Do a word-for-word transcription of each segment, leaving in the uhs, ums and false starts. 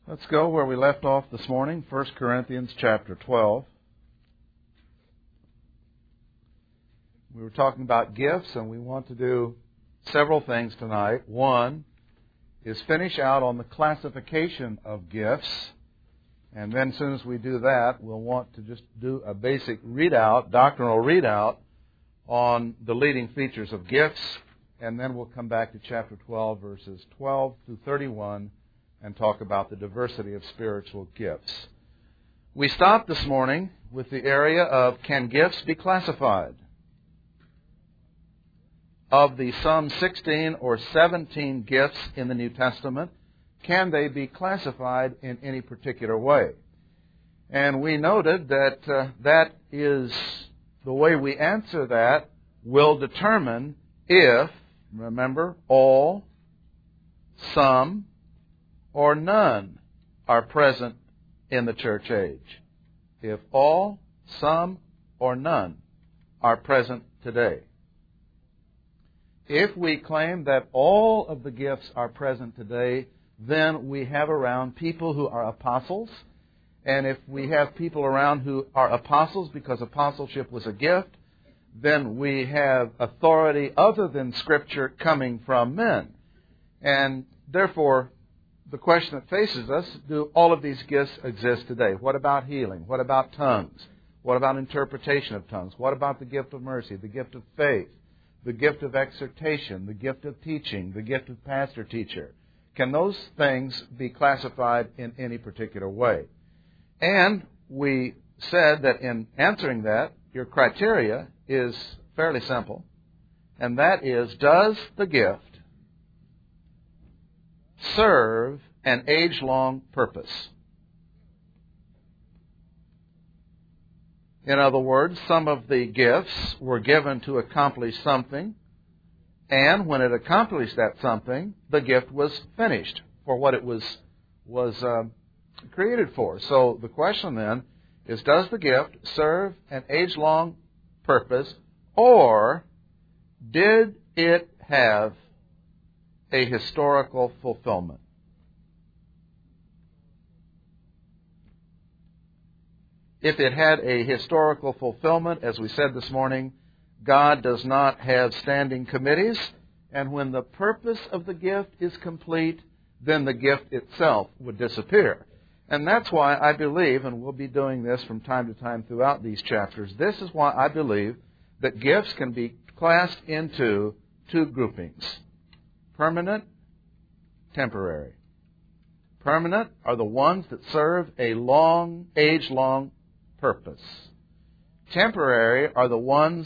Let's go where we left off this morning, First Corinthians chapter twelve. We were talking about gifts, and we want to do several things tonight. One is finish out on the classification of gifts, and then as soon as we do that, we'll want to just do a basic readout, doctrinal readout, on the leading features of gifts, and then we'll come back to chapter twelve, verses twelve through thirty-one, and talk about the diversity of spiritual gifts. We stopped this morning with the area of, can gifts be classified? Of the some sixteen or seventeen gifts in the New Testament, can they be classified in any particular way? And we noted that uh, that is the way we answer that will determine if, remember, all, some, or none are present in the church age. If all, some, or none are present today. If we claim that all of the gifts are present today, then we have around people who are apostles. And if we have people around who are apostles because apostleship was a gift, then we have authority other than Scripture coming from men. And therefore, the question that faces us, do all of these gifts exist today? What about healing? What about tongues? What about interpretation of tongues? What about the gift of mercy, the gift of faith, the gift of exhortation, the gift of teaching, the gift of pastor-teacher? Can those things be classified in any particular way? And we said that in answering that, your criteria is fairly simple, and that is, does the gift serve an age-long purpose? In other words, some of the gifts were given to accomplish something, and when it accomplished that something, the gift was finished for what it was was uh, created for. So the question then is, does the gift serve an age-long purpose, or did it have a historical fulfillment? If it had a historical fulfillment, as we said this morning, God does not have standing committees, and when the purpose of the gift is complete, then the gift itself would disappear. And that's why I believe, and we'll be doing this from time to time throughout these chapters, this is why I believe that gifts can be classed into two groupings: permanent, temporary. Permanent are the ones that serve a long, age-long purpose. Temporary are the ones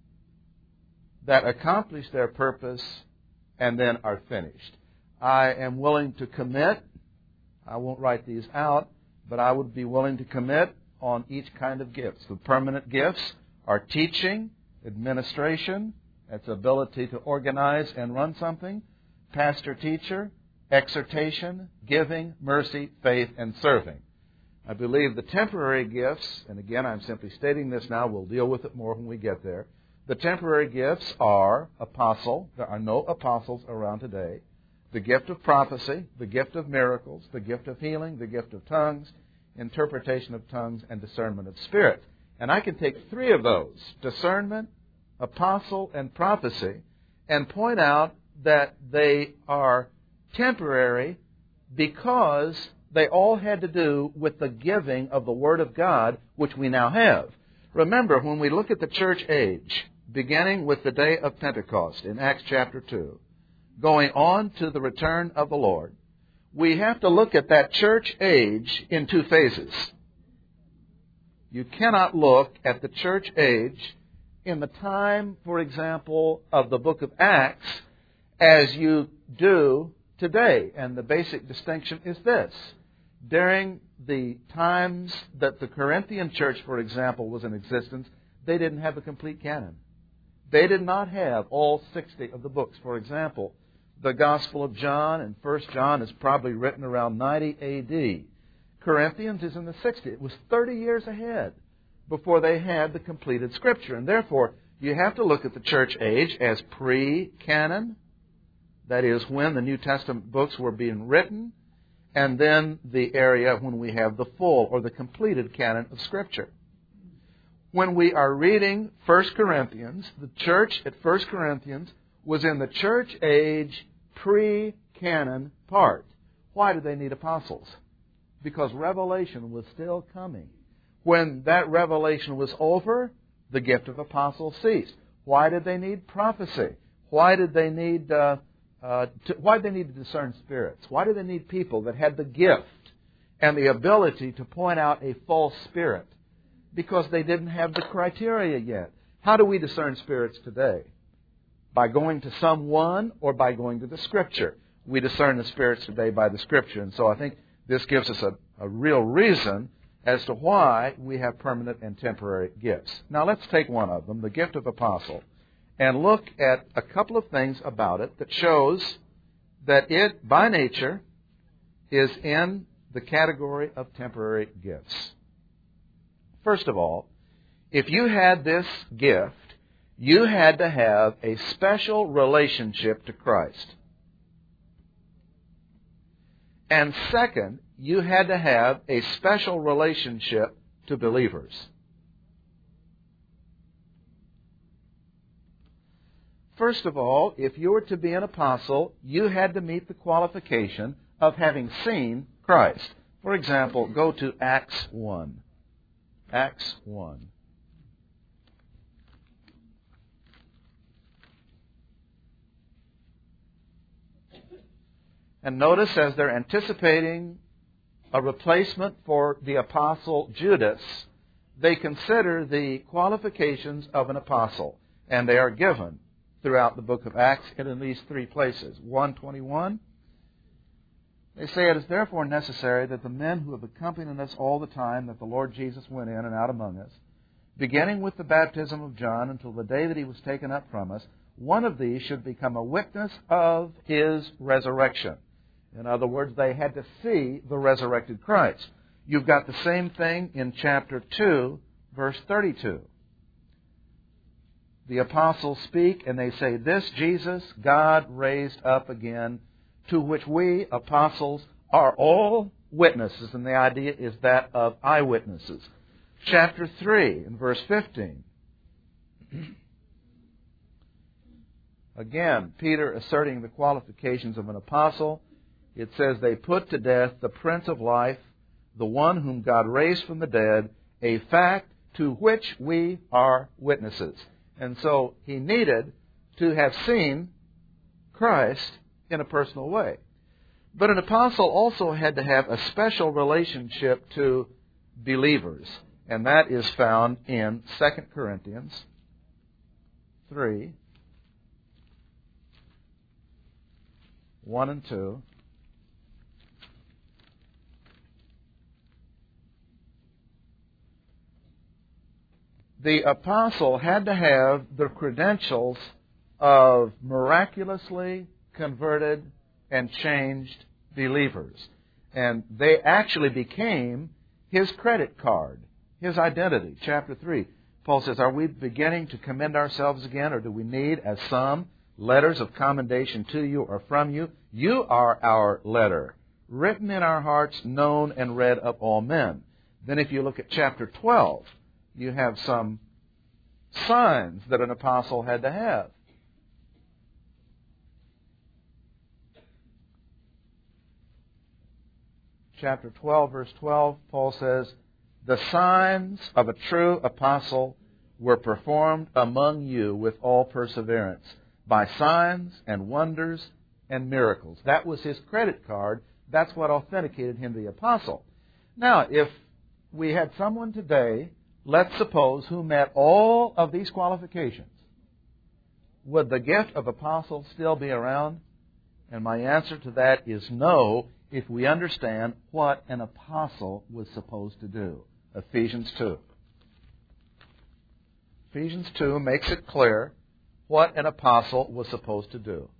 that accomplish their purpose and then are finished. I am willing to commit, I won't write these out, but I would be willing to commit on each kind of gifts. The permanent gifts are teaching, administration, that's ability to organize and run something, pastor-teacher, exhortation, giving, mercy, faith, and serving. I believe the temporary gifts, and again I'm simply stating this now, we'll deal with it more when we get there. The temporary gifts are apostle. There are no apostles around today. The gift of prophecy, the gift of miracles, the gift of healing, the gift of tongues, interpretation of tongues, and discernment of spirit. And I can take three of those, discernment, apostle, and prophecy, and point out that they are temporary because they all had to do with the giving of the Word of God, which we now have. Remember, when we look at the church age, beginning with the day of Pentecost in Acts chapter two, going on to the return of the Lord, we have to look at that church age in two phases. You cannot look at the church age in the time, for example, of the book of Acts as you do today. And the basic distinction is this. During the times that the Corinthian church, for example, was in existence, they didn't have a complete canon. They did not have all sixty of the books. For example, the Gospel of John and First John is probably written around ninety A D. Corinthians is in the sixties. It was thirty years ahead before they had the completed Scripture. And therefore, you have to look at the church age as pre-canon. That is, when the New Testament books were being written. and then the area when we have the full or the completed canon of Scripture. When we are reading First Corinthians, the church at First Corinthians was in the church age pre-canon part. Why did they need apostles? Because revelation was still coming. When that revelation was over, the gift of apostles ceased. Why did they need prophecy? Why did they need uh, uh, to, why did they need to discern spirits? Why did they need people that had the gift and the ability to point out a false spirit? Because they didn't have the criteria yet. How do we discern spirits today? By going to someone or by going to the Scripture? We discern the spirits today by the Scripture. And so I think this gives us a, a real reason as to why we have permanent and temporary gifts. Now let's take one of them, the gift of apostle, and look at a couple of things about it that shows that it, by nature, is in the category of temporary gifts. First of all, if you had this gift, you had to have a special relationship to Christ. And second, you had to have a special relationship to believers. First of all, if you were to be an apostle, you had to meet the qualification of having seen Christ. For example, go to Acts one. Acts one. And notice, as they're anticipating a replacement for the apostle Judas, they consider the qualifications of an apostle. And they are given throughout the book of Acts in at least three places. one twenty-one. They say, "It is therefore necessary that the men who have accompanied us all the time that the Lord Jesus went in and out among us, beginning with the baptism of John until the day that he was taken up from us, one of these should become a witness of his resurrection." In other words, they had to see the resurrected Christ. You've got the same thing in chapter two, verse thirty-two. The apostles speak and they say, "This Jesus God raised up again, to which we, apostles, are all witnesses." And the idea is that of eyewitnesses. Chapter three, in verse fifteen. Again, Peter asserting the qualifications of an apostle. It says, "They put to death the Prince of Life, the one whom God raised from the dead, a fact to which we are witnesses." And so he needed to have seen Christ in a personal way. But an apostle also had to have a special relationship to believers. And that is found in Second Corinthians three, one and two. The apostle had to have the credentials of miraculously converted and changed believers. And they actually became his credit card, his identity. Chapter three, Paul says, "Are we beginning to commend ourselves again, or do we need, as some, letters of commendation to you or from you? You are our letter, written in our hearts, known and read of all men." Then if you look at chapter twelve, you have some signs that an apostle had to have. Chapter twelve, verse twelve, Paul says, "The signs of a true apostle were performed among you with all perseverance, by signs and wonders and miracles." That was his credit card. That's what authenticated him the apostle. Now, if we had someone today, let's suppose, who met all of these qualifications, would the gift of apostle still be around? And my answer to that is no, if we understand what an apostle was supposed to do. Ephesians two. Ephesians two makes it clear what an apostle was supposed to do.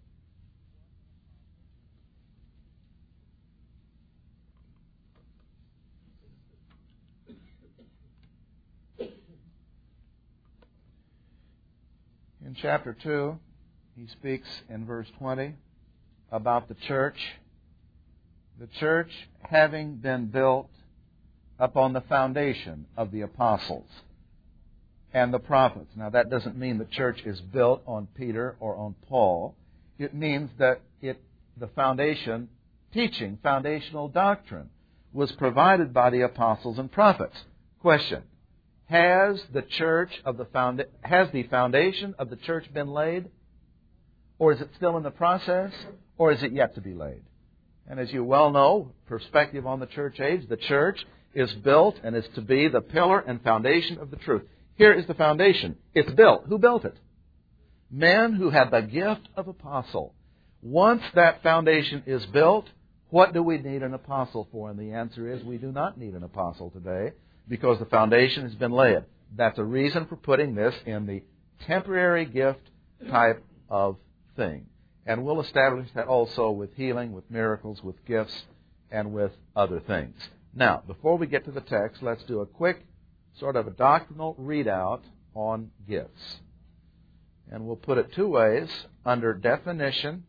In chapter two, he speaks in verse twenty about the church The church having been built upon the foundation of the apostles and the prophets. Now, that doesn't mean the church is built on Peter or on Paul. It means that it, the foundation, teaching, foundational doctrine, was provided by the apostles and prophets. Question: Has the church of the founda- has the foundation of the church been laid? Or is it still in the process? Or is it yet to be laid? And as you well know, perspective on the church age, the church is built and is to be the pillar and foundation of the truth. Here is the foundation. It's built. Who built it? Men who had the gift of apostle. Once that foundation is built, what do we need an apostle for? And the answer is we do not need an apostle today because the foundation has been laid. That's a reason for putting this in the temporary gift type of thing. And we'll establish that also with healing, with miracles, with gifts, and with other things. Now, before we get to the text, let's do a quick sort of a doctrinal readout on gifts. And we'll put it two ways, under definition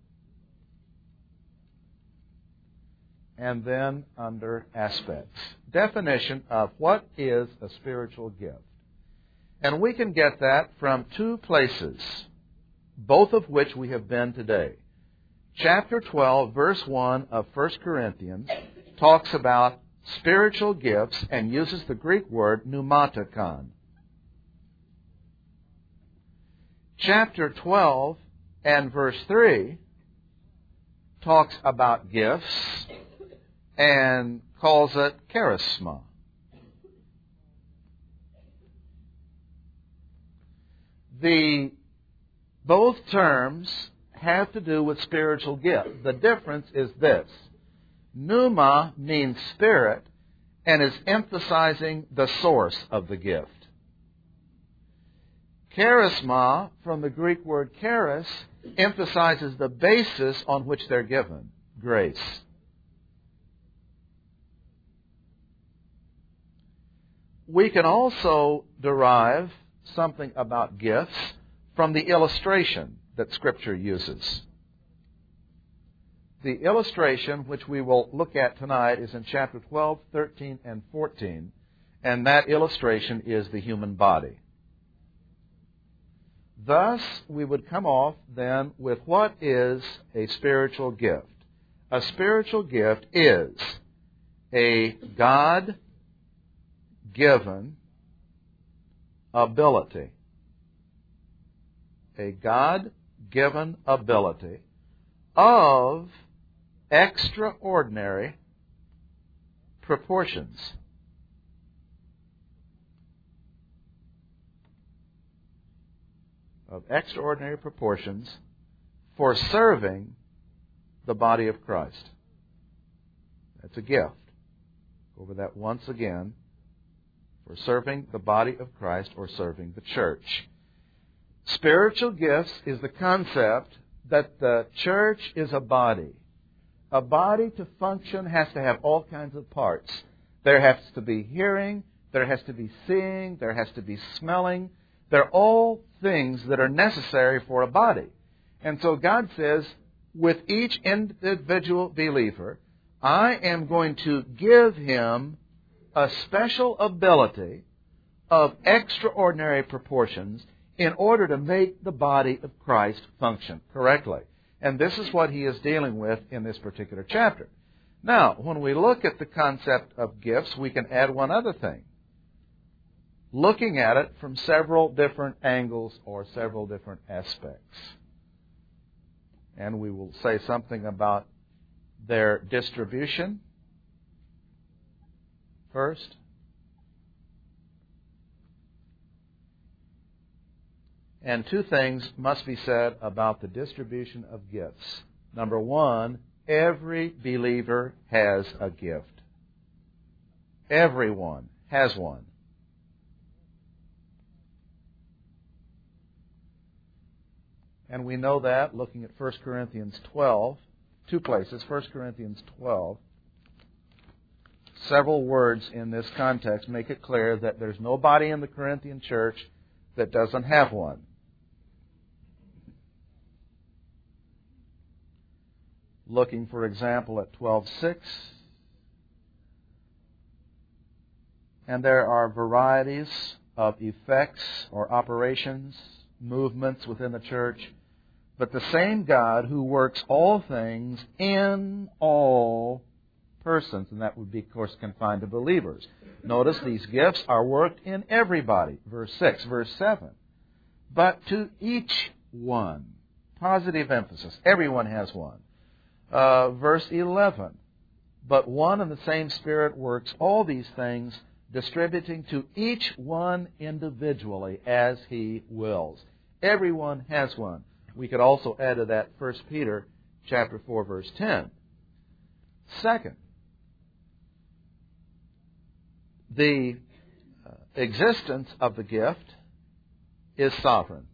and then under aspects. Definition of what is a spiritual gift. And we can get that from two places, both of which we have been today. Chapter twelve, verse one of First Corinthians talks about spiritual gifts and uses the Greek word pneumatikon. Chapter twelve and verse three talks about gifts and calls it charisma. The both terms have to do with spiritual gift. The difference is this. Pneuma means spirit and is emphasizing the source of the gift. Charisma, from the Greek word charis, emphasizes the basis on which they're given, grace. We can also derive something about gifts from the illustration that Scripture uses. The illustration, which we will look at tonight, is in chapter twelve, thirteen, and fourteen, and that illustration is the human body. Thus, we would come off then with what is a spiritual gift. A spiritual gift is a God-given ability. A God-given ability of extraordinary proportions. Of extraordinary proportions for serving the body of Christ. That's a gift. Go over that once again. For serving the body of Christ or serving the church. Spiritual gifts is the concept that the church is a body. A body to function has to have all kinds of parts. There has to be hearing, there has to be seeing, there has to be smelling. They're all things that are necessary for a body. And so God says, with each individual believer, I am going to give him a special ability of extraordinary proportions in order to make the body of Christ function correctly. And this is what he is dealing with in this particular chapter. Now, when we look at the concept of gifts, we can add one other thing. Looking at it from several different angles or several different aspects. And we will say something about their distribution first. And two things must be said about the distribution of gifts. Number one, every believer has a gift. Everyone has one. And we know that looking at First Corinthians twelve, two places, First Corinthians twelve. Several words in this context make it clear that there's nobody in the Corinthian church that doesn't have one. looking, for example, at twelve six. And there are varieties of effects or operations, movements within the church. But the same God who works all things in all persons, and that would be, of course, confined to believers. Notice these gifts are worked in everybody. Verse six. Verse seven. But to each one. Positive emphasis. Everyone has one. Uh, verse eleven. But one and the same Spirit works all these things, distributing to each one individually as He wills. Everyone has one. We could also add to that First Peter chapter four, verse ten. Second, the existence of the gift is sovereign.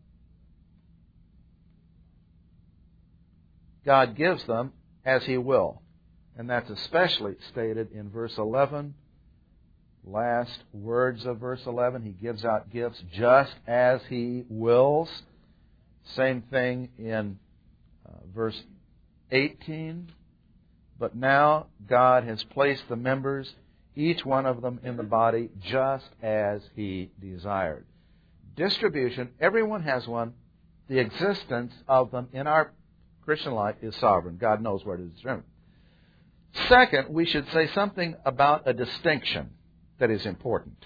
God gives them as He will. And that's especially stated in verse eleven. Last words of verse eleven. He gives out gifts just as He wills. Same thing in uh, verse eighteen. But now God has placed the members, each one of them in the body, just as He desired. Distribution, everyone has one. The existence of them in our Christian life is sovereign. God knows where to distribute. Second, we should say something about a distinction that is important.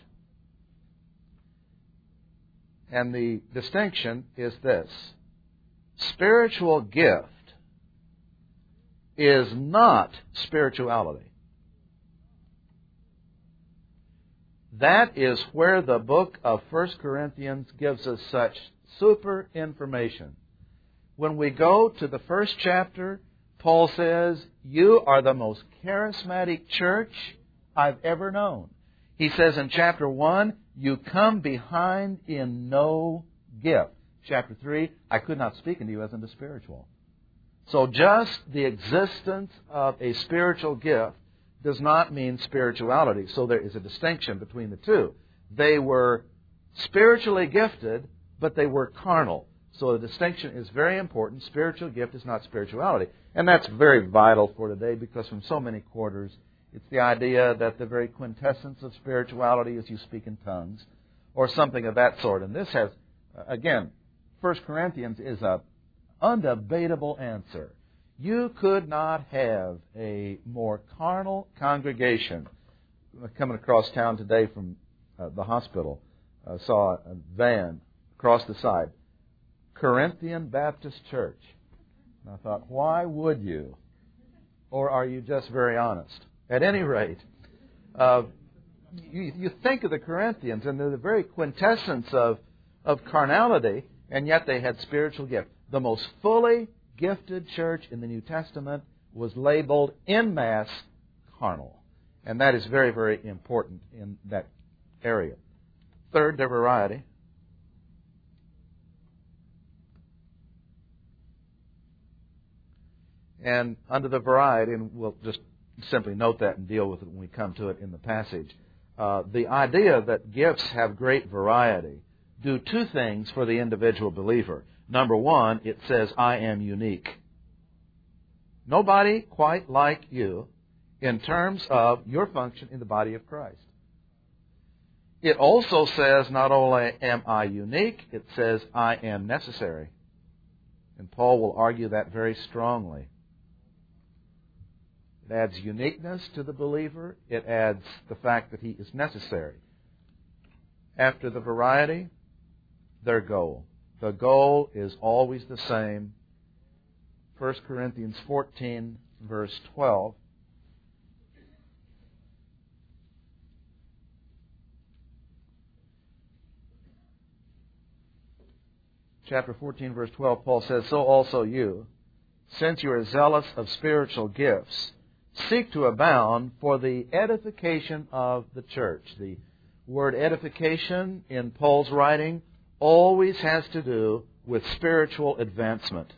And the distinction is this. Spiritual gift is not spirituality. That is where the book of First Corinthians gives us such super information. When we go to the first chapter, Paul says, you are the most charismatic church I've ever known. He says in chapter one, you come behind in no gift. Chapter three, I could not speak unto you as unto spiritual. So just the existence of a spiritual gift does not mean spirituality. So there is a distinction between the two. They were spiritually gifted, but they were carnal. So the distinction is very important. Spiritual gift is not spirituality. And that's very vital for today because from so many quarters, it's the idea that the very quintessence of spirituality is you speak in tongues or something of that sort. And this has, again, First Corinthians is a undebatable answer. You could not have a more carnal congregation. Coming across town today from uh, the hospital, I uh, saw a van across the side. Corinthian Baptist Church. And I thought, why would you? Or are you just very honest? At any rate, uh, you, you think of the Corinthians, and they're the very quintessence of, of carnality, and yet they had spiritual gift. The most fully gifted church in the New Testament was labeled en masse carnal. And that is very, very important in that area. Third, their variety. And under the variety, and we'll just simply note that and deal with it when we come to it in the passage, uh, the idea that gifts have great variety do two things for the individual believer. Number one, it says, I am unique. Nobody quite like you in terms of your function in the body of Christ. It also says, not only am I unique, it says, I am necessary. And Paul will argue that very strongly. It adds uniqueness to the believer. It adds the fact that he is necessary. After the variety, their goal. The goal is always the same. First Corinthians fourteen, verse twelve. Chapter fourteen, verse twelve, Paul says, so also you, since you are zealous of spiritual gifts, seek to abound for the edification of the church. The word edification in Paul's writing always has to do with spiritual advancement.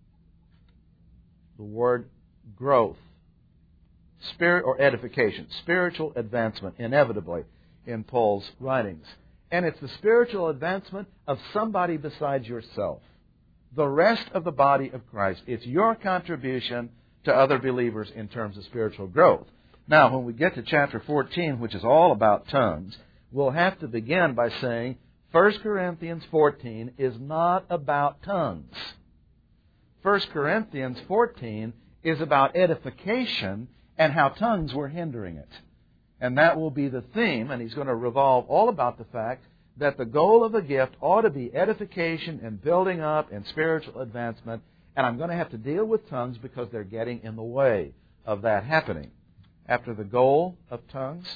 The word growth, spirit or edification, spiritual advancement, inevitably in Paul's writings. And it's the spiritual advancement of somebody besides yourself. The rest of the body of Christ. It's your contribution to other believers in terms of spiritual growth. Now, when we get to chapter fourteen, which is all about tongues, we'll have to begin by saying First Corinthians fourteen is not about tongues. First Corinthians fourteen is about edification and how tongues were hindering it. And that will be the theme, and he's going to revolve all about the fact that the goal of a gift ought to be edification and building up and spiritual advancement. And I'm going to have to deal with tongues because they're getting in the way of that happening. After the goal of tongues,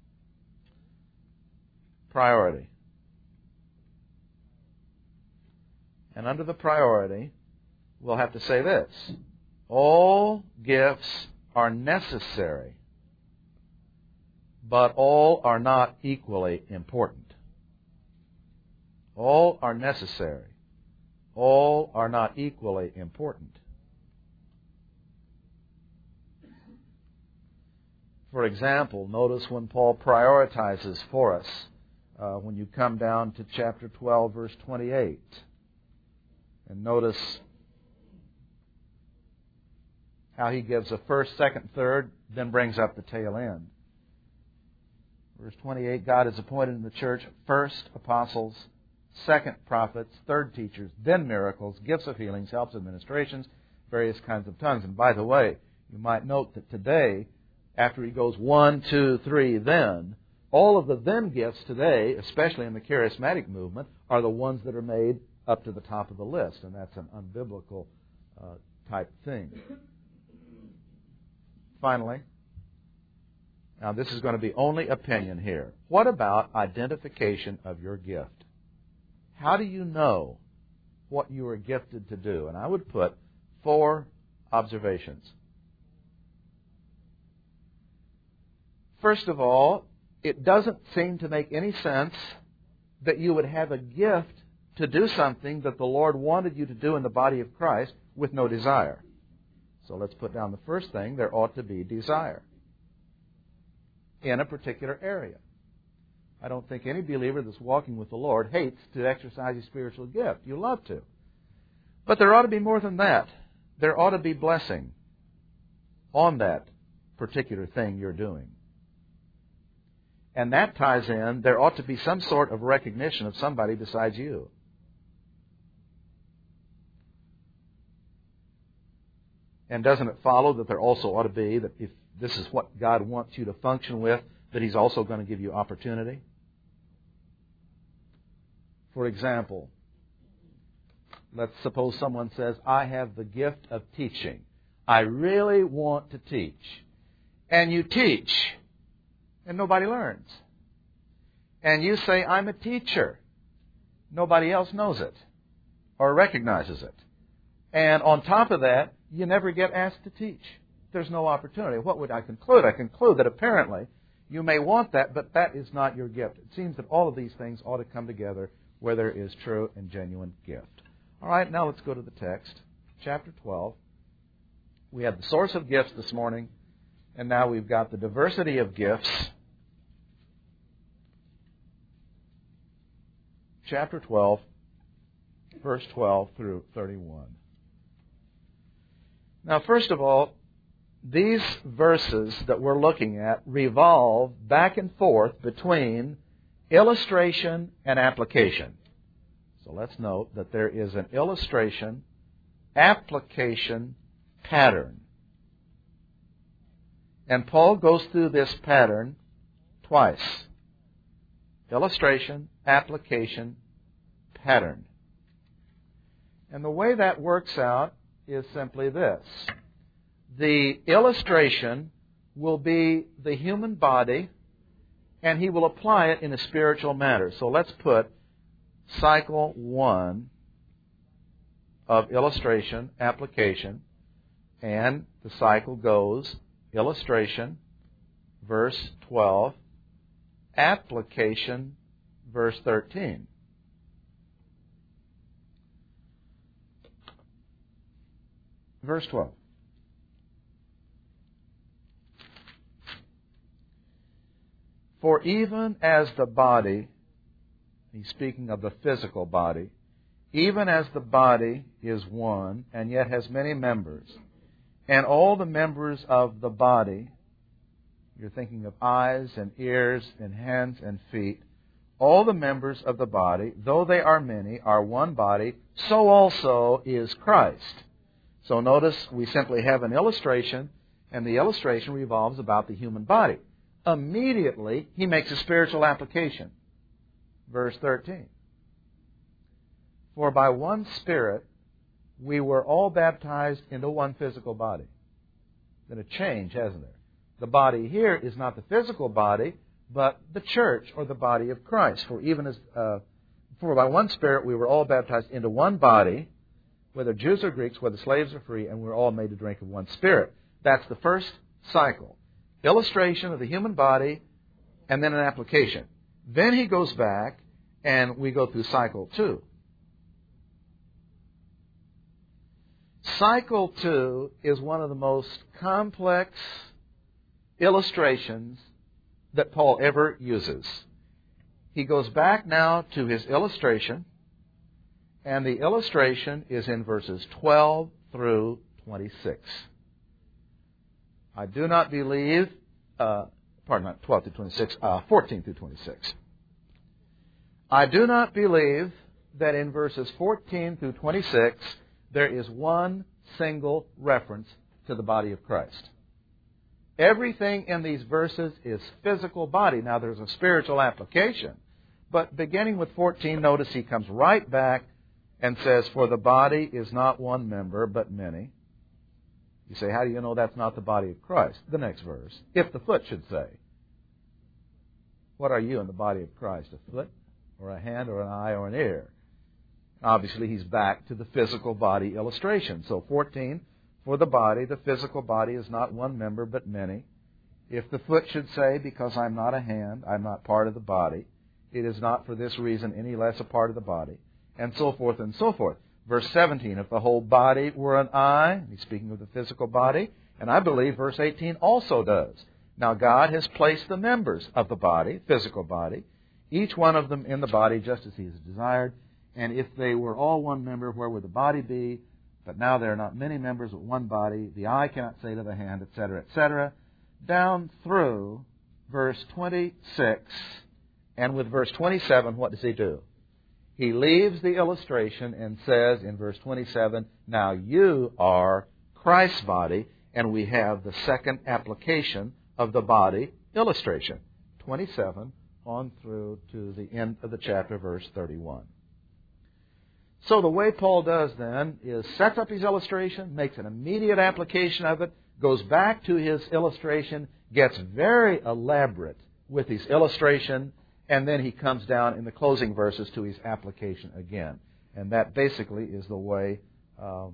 priority. And under the priority, we'll have to say this. All gifts are necessary, but all are not equally important. All are necessary. All are not equally important. For example, notice when Paul prioritizes for us, uh, when you come down to chapter twelve, verse twenty-eight. And notice how he gives a first, second, third, then brings up the tail end. Verse twenty-eight, God has appointed in the church first apostles, second prophets, third teachers, then miracles, gifts of healings, helps, administrations, various kinds of tongues. And by the way, you might note that today, after he goes one, two, three, then, all of the then gifts today, especially in the charismatic movement, are the ones that are made up to the top of the list. And that's an unbiblical uh, type thing. Finally, now this is going to be only opinion here. What about identification of your gift? How do you know what you are gifted to do? And I would put four observations. First of all, it doesn't seem to make any sense that you would have a gift to do something that the Lord wanted you to do in the body of Christ with no desire. So let's put down the first thing. There ought to be desire in a particular area. I don't think any believer that's walking with the Lord hates to exercise his spiritual gift. You love to. But there ought to be more than that. There ought to be blessing on that particular thing you're doing. And that ties in, there ought to be some sort of recognition of somebody besides you. And doesn't it follow that there also ought to be, that if this is what God wants you to function with, that He's also going to give you opportunity? For example, let's suppose someone says, I have the gift of teaching. I really want to teach. And you teach, and nobody learns. And you say, I'm a teacher. Nobody else knows it or recognizes it. And on top of that, you never get asked to teach. There's no opportunity. What would I conclude? I conclude that apparently you may want that, but that is not your gift. It seems that all of these things ought to come together where there is true and genuine gift. All right, now let's go to the text. Chapter twelve. We had the source of gifts this morning, and now we've got the diversity of gifts. Chapter twelve, verse twelve through thirty-one. Now, first of all, these verses that we're looking at revolve back and forth between illustration and application. So let's note that there is an illustration, application pattern. And Paul goes through this pattern twice. Illustration, application, pattern. And the way that works out is simply this. The illustration will be the human body, and he will apply it in a spiritual manner. So let's put cycle one of illustration, application, and the cycle goes illustration, verse twelve, application, verse thirteen. Verse twelve. For even as the body, he's speaking of the physical body, even as the body is one and yet has many members, and all the members of the body, you're thinking of eyes and ears and hands and feet, all the members of the body, though they are many, are one body, so also is Christ. So notice we simply have an illustration, and the illustration revolves about the human body. Immediately, he makes a spiritual application. Verse thirteen. For by one Spirit we were all baptized into one physical body. Been a change, hasn't there? The body here is not the physical body, but the church, or the body of Christ. For even as, uh, for by one Spirit we were all baptized into one body, whether Jews or Greeks, whether slaves or free, and we're all made to drink of one Spirit. That's the first cycle. Illustration of the human body, and then an application. Then he goes back, and we go through cycle two. Cycle two is one of the most complex illustrations that Paul ever uses. He goes back now to his illustration, and the illustration is in verses twelve through twenty-six. I do not believe, uh, pardon, not twelve through twenty-six, uh, fourteen through twenty-six. I do not believe that in verses fourteen through twenty-six there is one single reference to the body of Christ. Everything in these verses is physical body. Now, there's a spiritual application. But beginning with fourteen, notice he comes right back and says, for the body is not one member, but many. You say, how do you know that's not the body of Christ? The next verse. If the foot should say, what are you in the body of Christ? A foot, or a hand, or an eye, or an ear? Obviously, he's back to the physical body illustration. So, fourteen, for the body, the physical body is not one member, but many. If the foot should say, because I'm not a hand, I'm not part of the body, it is not for this reason any less a part of the body, and so forth and so forth. Verse seventeen, if the whole body were an eye, he's speaking of the physical body, and I believe verse eighteen also does. Now, God has placed the members of the body, physical body, each one of them in the body just as he has desired. And if they were all one member, where would the body be? But now there are not many members, but one body. The eye cannot say to the hand, et cetera, et cetera. Down through verse twenty-six, and with verse twenty-seven, what does he do? He leaves the illustration and says in verse twenty-seven, now you are Christ's body, and we have the second application of the body illustration. twenty-seven on through to the end of the chapter, verse thirty-one. So the way Paul does then is sets up his illustration, makes an immediate application of it, goes back to his illustration, gets very elaborate with his illustration, and then he comes down in the closing verses to his application again. And that basically is the way uh,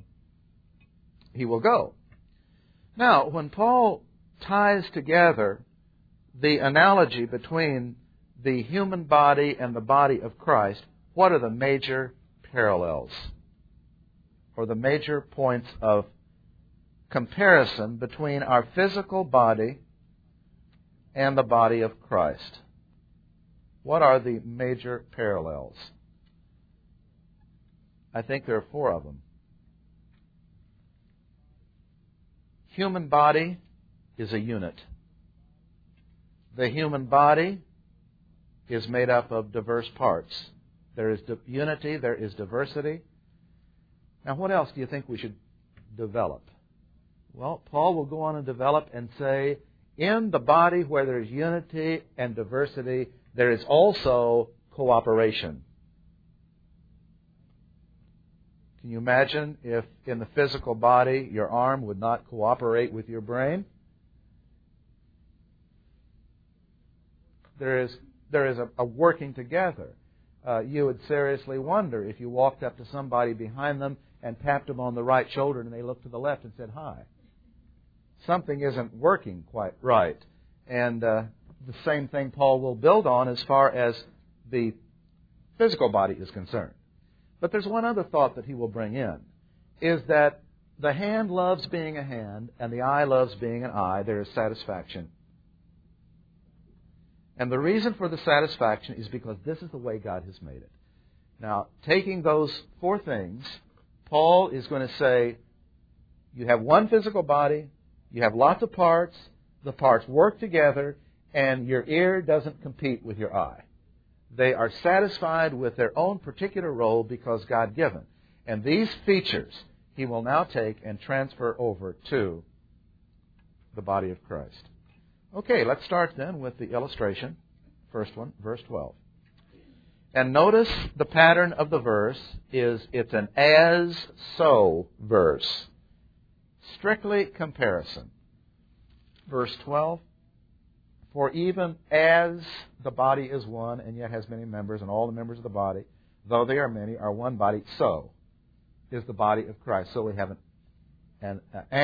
he will go. Now, when Paul ties together the analogy between the human body and the body of Christ, what are the major parallels, or the major points of comparison between our physical body and the body of Christ? What are the major parallels? I think there are four of them. Human body is a unit. The human body is made up of diverse parts. There is unity, there is diversity. Now, what else do you think we should develop? Well, Paul will go on and develop and say, in the body where there is unity and diversity, there is also cooperation. Can you imagine if in the physical body your arm would not cooperate with your brain? There is, there is a, a working together. Uh, you would seriously wonder if you walked up to somebody behind them and tapped them on the right shoulder and they looked to the left and said, hi. Something isn't working quite right. And uh, the same thing Paul will build on as far as the physical body is concerned. But there's one other thought that he will bring in, is that the hand loves being a hand and the eye loves being an eye. There is satisfaction. And the reason for the satisfaction is because this is the way God has made it. Now, taking those four things, Paul is going to say, You have one physical body, you have lots of parts, the parts work together, and your ear doesn't compete with your eye. They are satisfied with their own particular role because God-given. And these features he will now take and transfer over to the body of Christ. Okay, let's start then with the illustration. First one, verse twelve. And notice the pattern of the verse is it's an as-so verse. Strictly comparison. Verse twelve. For even as the body is one and yet has many members, and all the members of the body, though they are many, are one body, so is the body of Christ. So we have an, an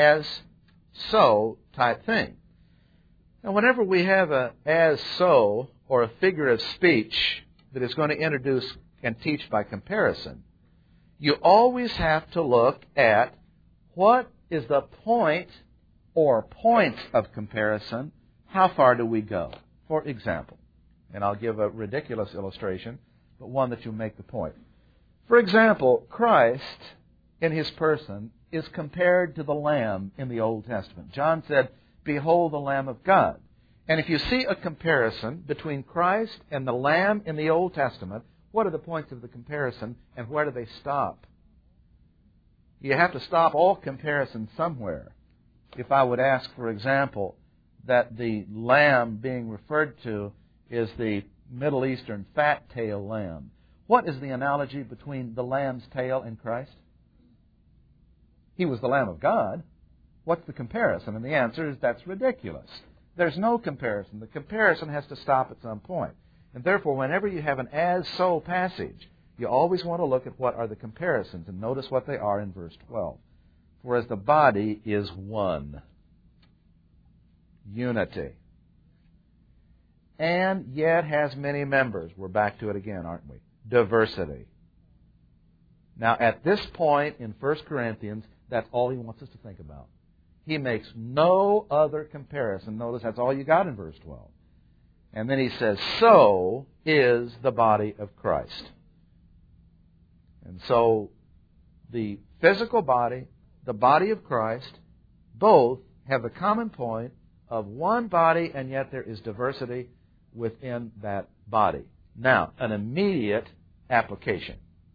as-so type thing. Now, whenever we have a as-so or a figure of speech that is going to introduce and teach by comparison, you always have to look at what is the point or points of comparison. How far do we go? For example, and I'll give a ridiculous illustration, but one that will make the point. For example, Christ in His person is compared to the Lamb in the Old Testament. John said, "Behold the Lamb of God." And if you see a comparison between Christ and the Lamb in the Old Testament, what are the points of the comparison and where do they stop? You have to stop all comparison somewhere. If I would ask, for example, that the lamb being referred to is the Middle Eastern fat-tail lamb, what is the analogy between the lamb's tail and Christ? He was the Lamb of God. What's the comparison? And the answer is that's ridiculous. There's no comparison. The comparison has to stop at some point. And therefore, whenever you have an as-so passage, you always want to look at what are the comparisons. And notice what they are in verse twelve. For as the body is one. Unity. And yet has many members. We're back to it again, aren't we? Diversity. Now, at this point in First Corinthians, that's all he wants us to think about. He makes no other comparison. Notice that's all you got in verse twelve. And then he says, so is the body of Christ. And so the physical body, the body of Christ, both have the common point of one body, and yet there is diversity within that body. Now, an immediate application.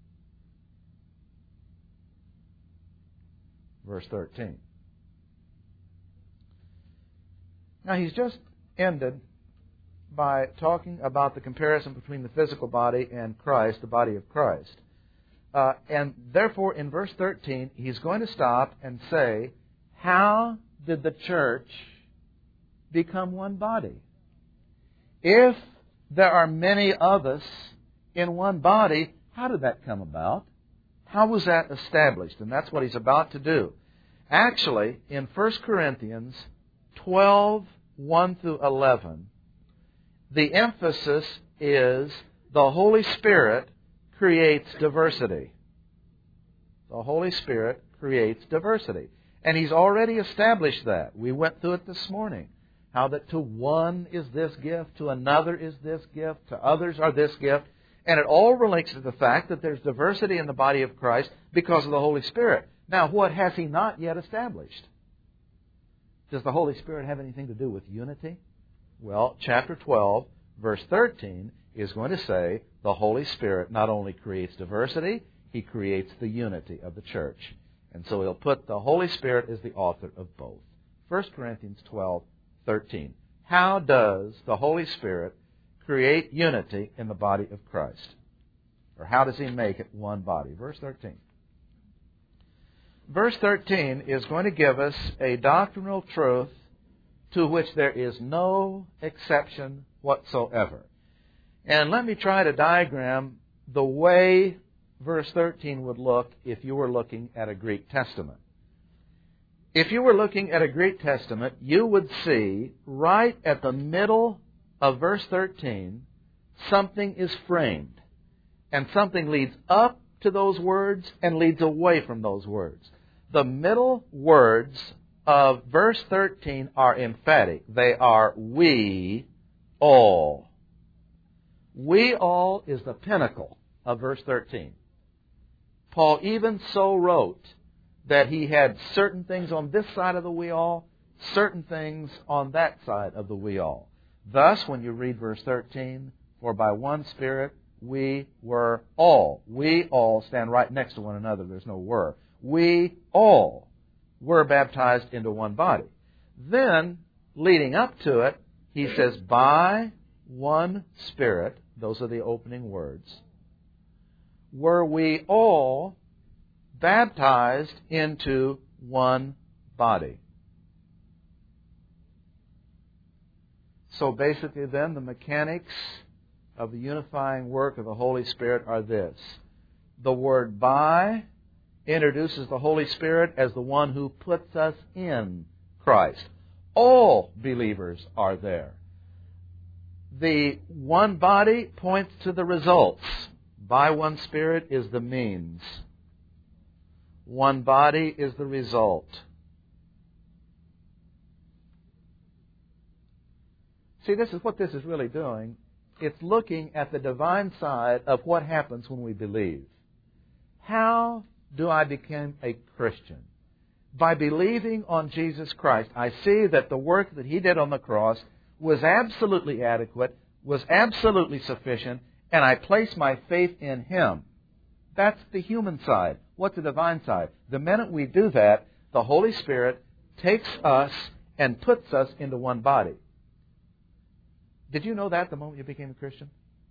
Verse thirteen. Now, he's just ended by talking about the comparison between the physical body and Christ, the body of Christ. Uh, and therefore, in verse thirteen, he's going to stop and say, how did the church become one body? If there are many of us in one body, how did that come about? How was that established? And that's what he's about to do. Actually, in First Corinthians twelve, one through eleven, the emphasis is the Holy Spirit creates diversity. The Holy Spirit creates diversity. And he's already established that. We went through it this morning. How that to one is this gift, to another is this gift, to others are this gift. And it all relates to the fact that there's diversity in the body of Christ because of the Holy Spirit. Now, what has he not yet established? Does the Holy Spirit have anything to do with unity? Well, chapter twelve, verse thirteen is going to say the Holy Spirit not only creates diversity, He creates the unity of the church. And so he'll put the Holy Spirit as the author of both. First Corinthians twelve, thirteen. How does the Holy Spirit create unity in the body of Christ? Or how does He make it one body? Verse thirteen. Verse thirteen is going to give us a doctrinal truth to which there is no exception whatsoever. And let me try to diagram the way verse thirteen would look if you were looking at a Greek Testament. If you were looking at a Greek Testament, you would see right at the middle of verse thirteen, something is framed. And something leads up to those words and leads away from those words. The middle words of verse thirteen are emphatic. They are we all. We all is the pinnacle of verse thirteen. Paul even so wrote that he had certain things on this side of the we all, certain things on that side of the we all. Thus, when you read verse thirteen, for by one Spirit we were all. We all stand right next to one another. There's no were. We all were baptized into one body. Then, leading up to it, he says, by one Spirit, those are the opening words, were we all baptized into one body. So basically then, the mechanics of the unifying work of the Holy Spirit are this. The word by introduces the Holy Spirit as the one who puts us in Christ. All believers are there. The one body points to the results. By one Spirit is the means. One body is the result. See, this is what this is really doing. It's looking at the divine side of what happens when we believe. How do I become a Christian? By believing on Jesus Christ, I see that the work that He did on the cross was absolutely adequate, was absolutely sufficient, and I place my faith in Him. That's the human side. What's the divine side? The minute we do that, the Holy Spirit takes us and puts us into one body. Did you know that the moment you became a Christian?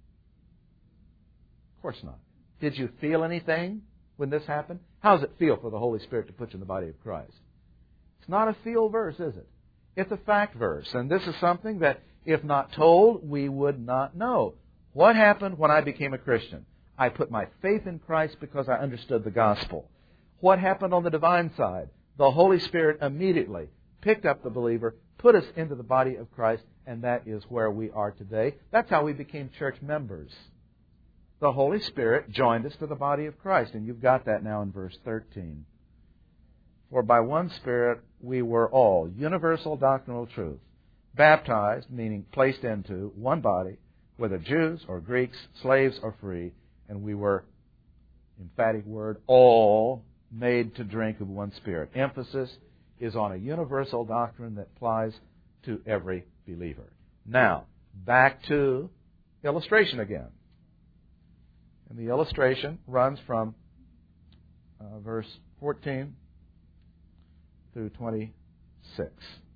Of course not. Did you feel anything when this happened? How does it feel for the Holy Spirit to put you in the body of Christ? It's not a feel verse, is it? It's a fact verse. And this is something that, if not told, we would not know. What happened when I became a Christian? I put my faith in Christ because I understood the gospel. What happened on the divine side? The Holy Spirit immediately picked up the believer, put us into the body of Christ, and that is where we are today. That's how we became church members. The Holy Spirit joined us to the body of Christ, and you've got that now in verse thirteen. For by one Spirit we were all, universal doctrinal truth, baptized, meaning placed into, one body, whether Jews or Greeks, slaves or free, and we were, emphatic word, all made to drink of one Spirit. Emphasis is on a universal doctrine that applies to every believer. Now, back to illustration again. And the illustration runs from uh, verse fourteen through twenty-six.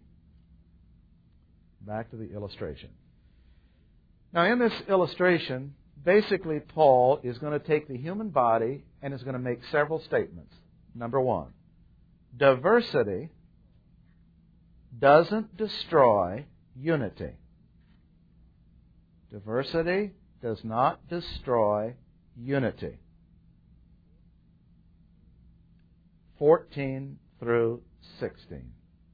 Back to the illustration. Now, in this illustration, basically Paul is going to take the human body and is going to make several statements. Number one, diversity doesn't destroy unity. Diversity does not destroy unity. fourteen through sixteen.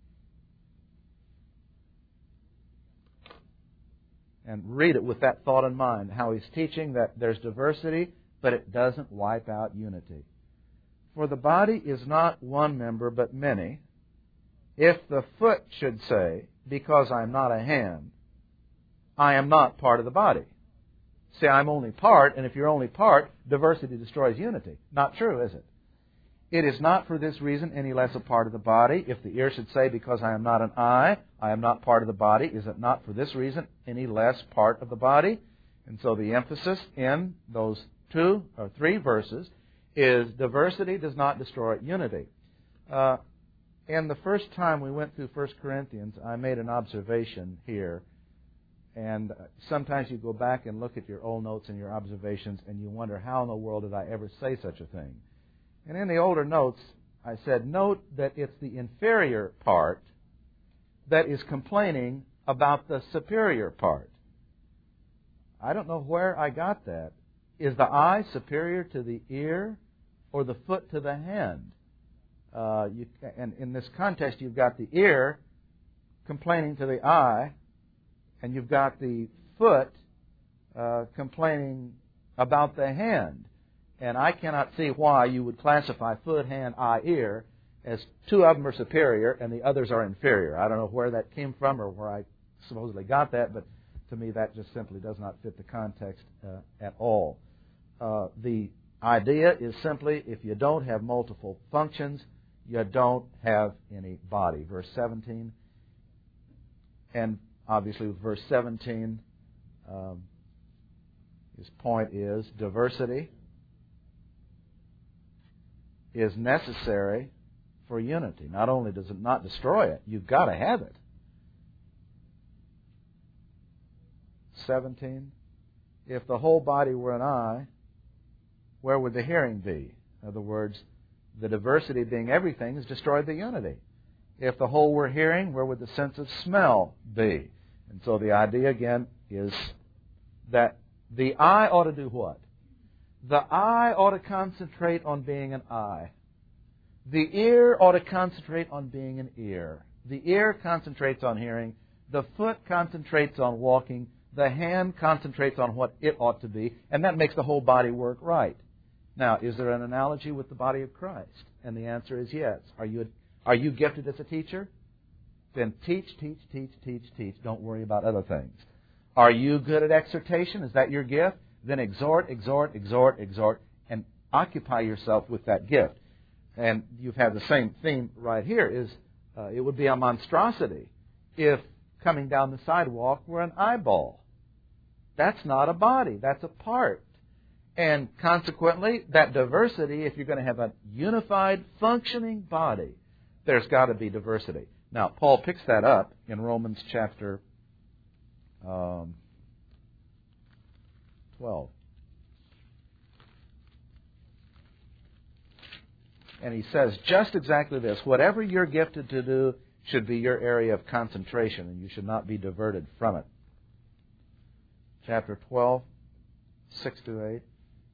And read it with that thought in mind, how he's teaching that there's diversity, but it doesn't wipe out unity. For the body is not one member, but many. If the foot should say, because I'm not a hand, I am not part of the body. Say, I'm only part, and if you're only part, diversity destroys unity. Not true, is it? It is not for this reason any less a part of the body. If the ear should say, because I am not an eye, I am not part of the body, is it not for this reason any less part of the body? And so the emphasis in those two or three verses is diversity does not destroy unity. Uh, and the first time we went through First Corinthians, I made an observation here. And sometimes you go back and look at your old notes and your observations, and you wonder, how in the world did I ever say such a thing? And in the older notes, I said, note that it's the inferior part that is complaining about the superior part. I don't know where I got that. Is the eye superior to the ear or the foot to the hand? Uh, you, and in this context, you've got the ear complaining to the eye, and you've got the foot uh, complaining about the hand. And I cannot see why you would classify foot, hand, eye, ear as two of them are superior and the others are inferior. I don't know where that came from or where I supposedly got that, but to me that just simply does not fit the context uh, at all. Uh, the idea is simply, if you don't have multiple functions, you don't have any body. Verse seventeen, and obviously with verse seventeen, um, his point is diversity is necessary for unity. Not only does it not destroy it, you've got to have it. seventeen, if the whole body were an eye, where would the hearing be? In other words, the diversity being everything has destroyed the unity. If the whole were hearing, where would the sense of smell be? And so the idea again is that the eye ought to do what? The eye ought to concentrate on being an eye. The ear ought to concentrate on being an ear. The ear concentrates on hearing. The foot concentrates on walking. The hand concentrates on what it ought to be. And that makes the whole body work right. Now, is there an analogy with the body of Christ? And the answer is yes. Are you, are you gifted as a teacher? Then teach, teach, teach, teach, teach. Don't worry about other things. Are you good at exhortation? Is that your gift? Then exhort, exhort, exhort, exhort, and occupy yourself with that gift. And you've had the same theme right here, is uh, it would be a monstrosity if coming down the sidewalk were an eyeball. That's not a body. That's a part. And consequently, that diversity, if you're going to have a unified, functioning body, there's got to be diversity. Now, Paul picks that up in Romans chapter um, twelve. And he says just exactly this. Whatever you're gifted to do should be your area of concentration, and you should not be diverted from it. Chapter twelve, six to eight.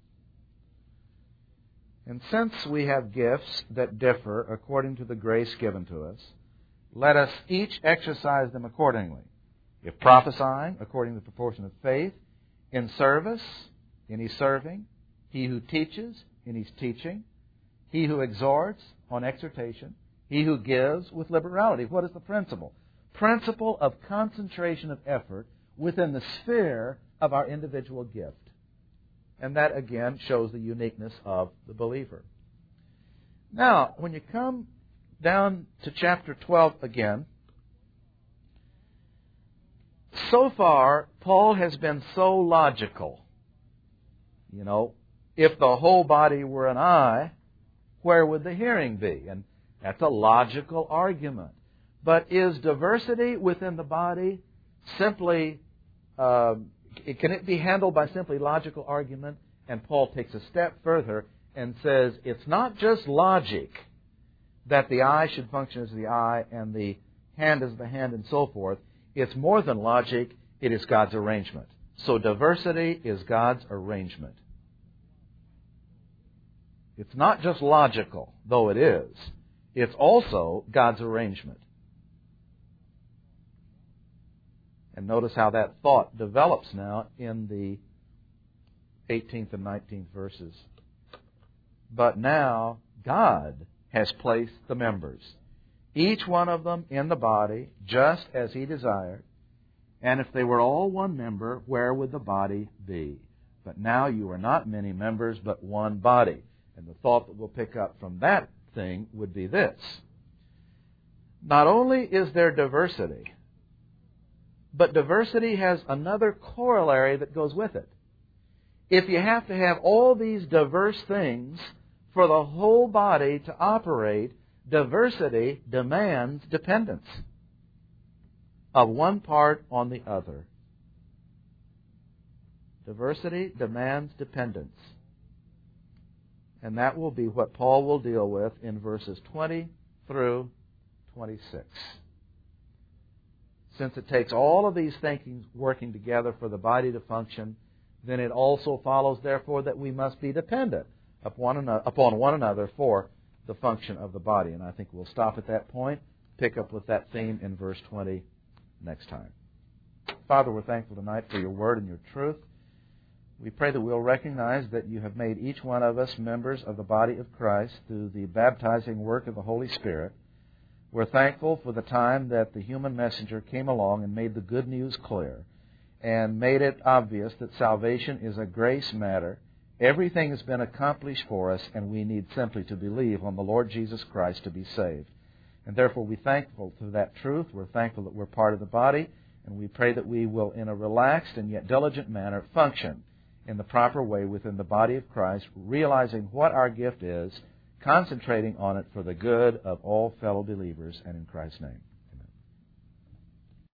And since we have gifts that differ according to the grace given to us, let us each exercise them accordingly. If prophesying, according to the proportion of faith; in service, any serving; he who teaches, in his teaching; he who exhorts, on exhortation; he who gives, with liberality. What is the principle? Principle of concentration of effort within the sphere of our individual gift. And that, again, shows the uniqueness of the believer. Now, when you come down to chapter twelve again, so far, Paul has been so logical. You know, if the whole body were an eye, where would the hearing be? And that's a logical argument. But is diversity within the body simply, uh, can it be handled by simply logical argument? And Paul takes a step further and says it's not just logic that the eye should function as the eye and the hand as the hand and so forth. It's more than logic, it is God's arrangement. So diversity is God's arrangement. It's not just logical, though it is. It's also God's arrangement. And notice how that thought develops now in the eighteenth and nineteenth verses. But now God has placed the members, each one of them in the body, just as He desired. And if they were all one member, where would the body be? But now you are not many members, but one body. And the thought that we'll pick up from that thing would be this. Not only is there diversity, but diversity has another corollary that goes with it. If you have to have all these diverse things for the whole body to operate, diversity demands dependence of one part on the other. Diversity demands dependence. And that will be what Paul will deal with in verses twenty through twenty-six. Since it takes all of these things working together for the body to function, then it also follows, therefore, that we must be dependent upon one another for the function of the body. And I think we'll stop at that point, pick up with that theme in verse twenty next time. Father, we're thankful tonight for your word and your truth. We pray that we'll recognize that you have made each one of us members of the body of Christ through the baptizing work of the Holy Spirit. We're thankful for the time that the human messenger came along and made the good news clear and made it obvious that salvation is a grace matter Everything has been accomplished for us, and we need simply to believe on the Lord Jesus Christ to be saved. And therefore, we're thankful for that truth. We're thankful that we're part of the body, and we pray that we will, in a relaxed and yet diligent manner, function in the proper way within the body of Christ, realizing what our gift is, concentrating on it for the good of all fellow believers, and in Christ's name.